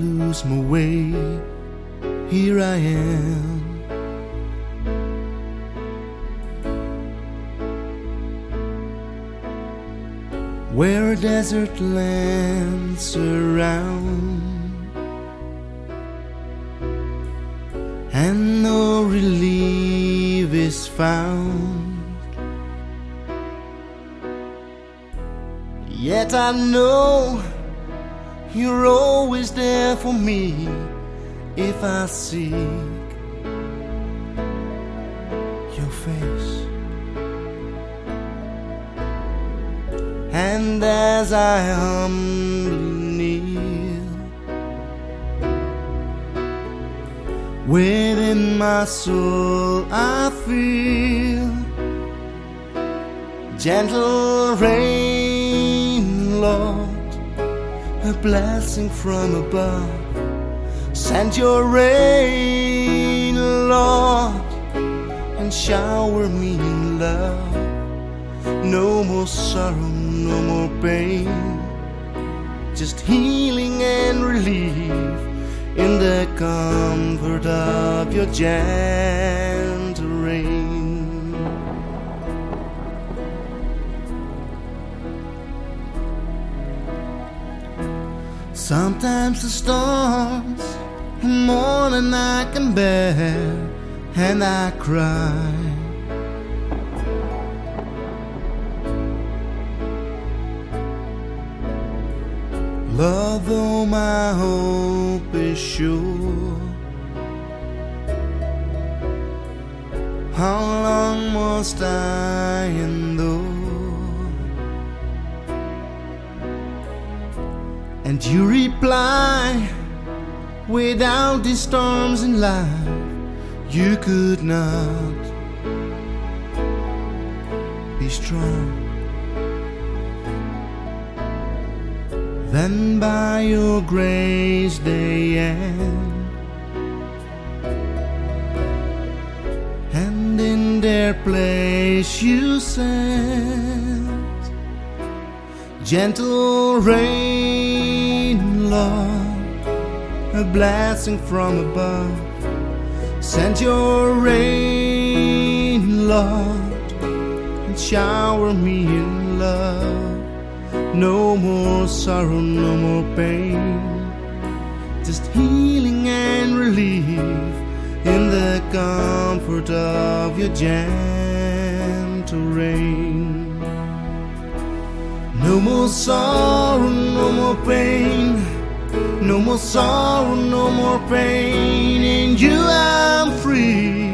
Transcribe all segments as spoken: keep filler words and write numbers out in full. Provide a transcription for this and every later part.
lose my way, here I am. Where desert lands surround, and no relief is found. Yet I know you're always there for me if I seek your face. And as I humbly kneel, within my soul I feel gentle rain, Lord, a blessing from above. Send your rain, Lord, and shower me in love. No more sorrow, no more pain, just healing and relief in the comfort of your gentle rain. Sometimes the storms are more than I can bear, and I cry. Lord, though my hope is sure, how long must I endure? And you reply, without these storms in life, you could not be strong. Then by your grace they end, and in their place you send gentle rain, Lord, a blessing from above. Send your rain, Lord, and shower me in love. No more sorrow, no more pain, just healing and relief in the comfort of your gentle rain. No more sorrow, no more pain, no more sorrow, no more pain. In you I'm free.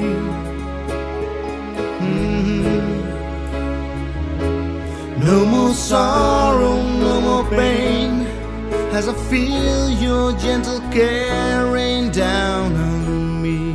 No more sorrow, no more pain, as I feel your gentle care rain down on me.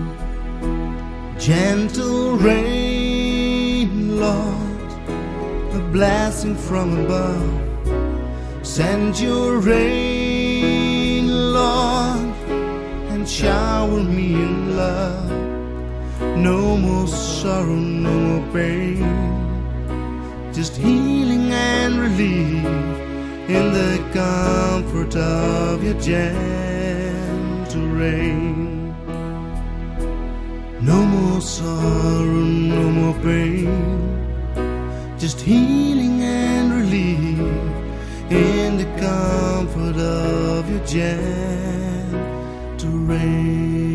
Gentle rain, Lord, a blessing from above. Send your rain, Lord, and shower me in love. No more sorrow, no more pain, just healing and relief in the comfort of your gentle rain. No more sorrow, no more pain, just healing and relief in the comfort of your gentle rain.